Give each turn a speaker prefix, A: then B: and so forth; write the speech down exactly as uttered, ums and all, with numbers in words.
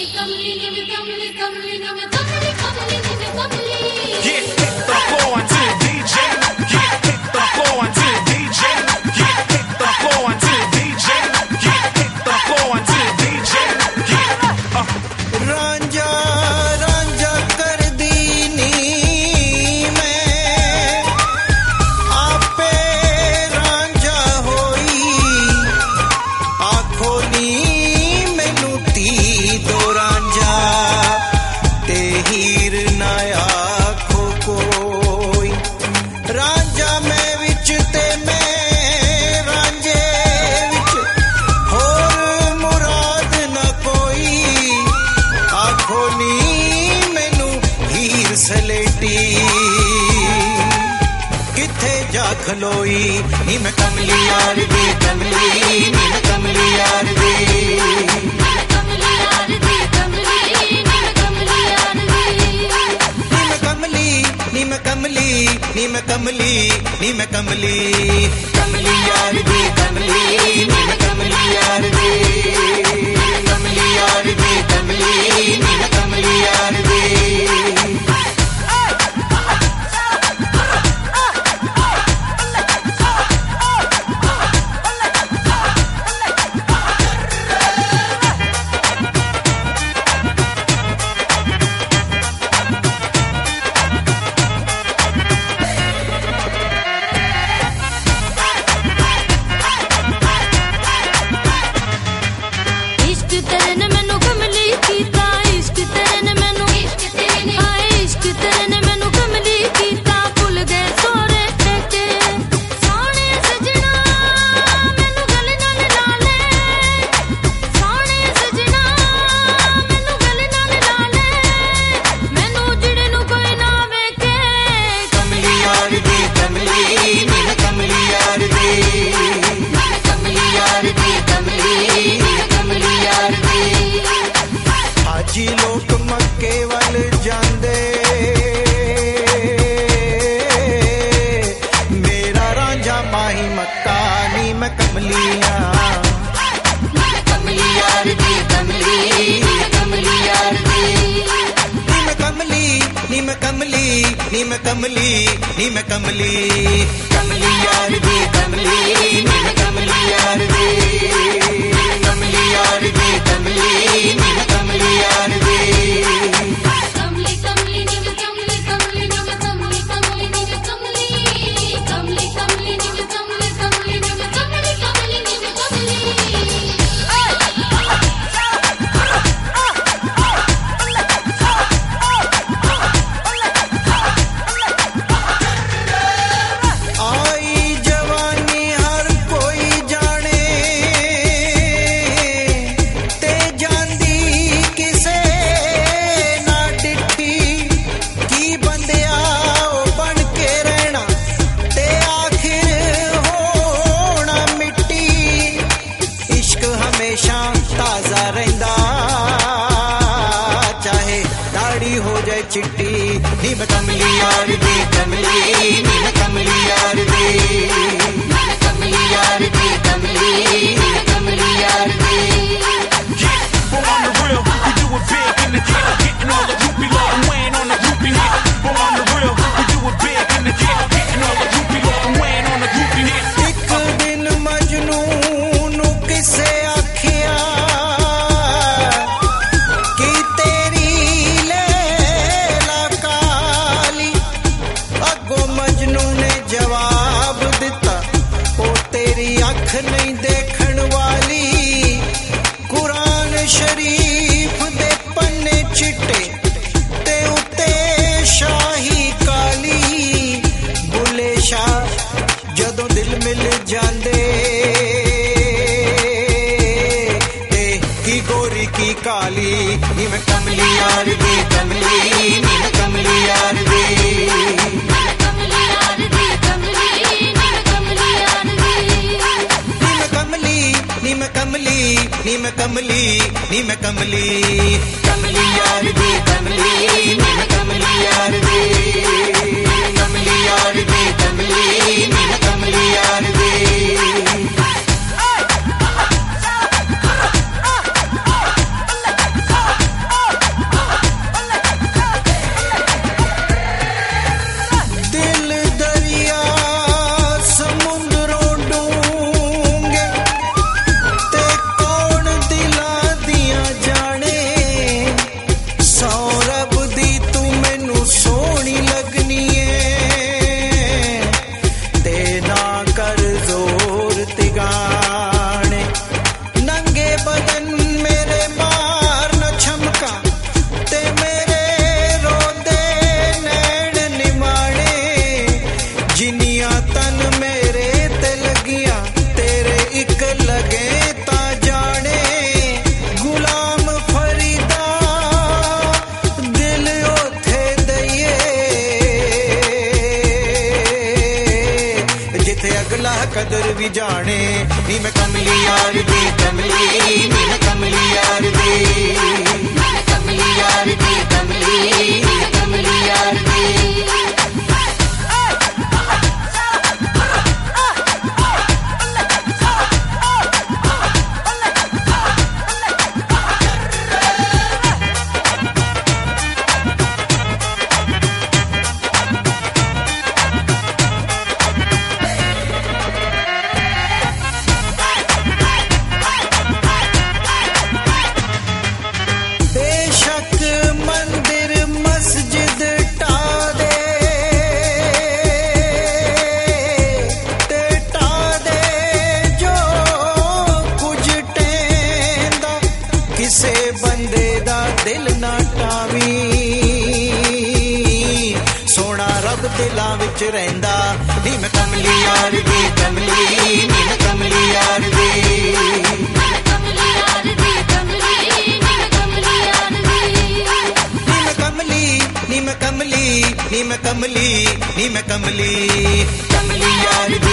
A: खलोई नी मैं कमली यार दी कमली नी मैं कमली यार दी कमली यार दी कमली नी मैं कमली यार दी नी मैं कमली नी मैं कमली नी मैं कमली नी मैं कमली कमली यार दी कमली नी मैं कमली यार दी कमली यार दी कमली नी मैं कमली यार दी जी लोग मक्के वाल जांदे मेरा रांझा माही मक्का नी मैं कमलिया कमली यार दी कमली कमली यार दी नी मैं कमली नी मैं कमली नी मैं कमली नी मैं कमली कमली यार दी कमली नी मैं कमली यार दी कमली यार दी कमली नी मैं कमली यार दी कमली कमली नी मैं कमली कमली नी मैं कमली कमली नी मैं कमली कमली कमली नी मैं कमली कमली नी मैं कमली कमली नी मैं कमली आई जवानी हर कोई जाने ते जांदी किसे ना डिठी की बंदिया बन के रहना ते आखिर होना मिट्टी इश्क हमेशा ताजा रहंदा चाहे दाढ़ी हो जाए चिट्टी नी मैं कमली यार दी कमली नी मैं कमली यार दी मैं कमली यार दी कमली नी मैं कमली यार दी
B: But on the real, we do it big in the ghetto, getting all the groupie love and weighing on the groupie hit. But on the real, we do it big in the ghetto, getting all the groupie love and weighing on the groupie hit.
A: एक दिन मजनू नू किसे आखिया कि तेरी लैला काली अगो मजनू ने जवाब दिता ओ तेरी अख नहीं देखण वाली कुरान शरीफ दे पन्ने चिट्टे ते उत्ते शाही काली बुले शाह जदों दिल मिल जांदे ते की गोरी की काली नी मैं कमली यार दी कमली नी मैं कमली यार दी मैं कमली यार दी कमली नी मैं कमली यार दी नी मैं कमली नी मैं कमली नी मैं कमली नी मैं कमली कमली यार दी कमली नी मैं कमली यार दी कमली यार दी कमली नी मैं कमली यार दी भी जाने नी मैं कमली यार दी कमली नी मैं कमली यार दी कमली यार दी कमली कमली यार दी किसे बंदे दा दिल ना टावी सोना रब दिलां विच रहिंदा नी मैं कमली यार दी कमली नी मैं कमली यार दी कमली यार दी कमली नी मैं कमली यार दी नी मैं कमली नी मैं कमली नी मैं कमली नी मैं कमली कमली यार दी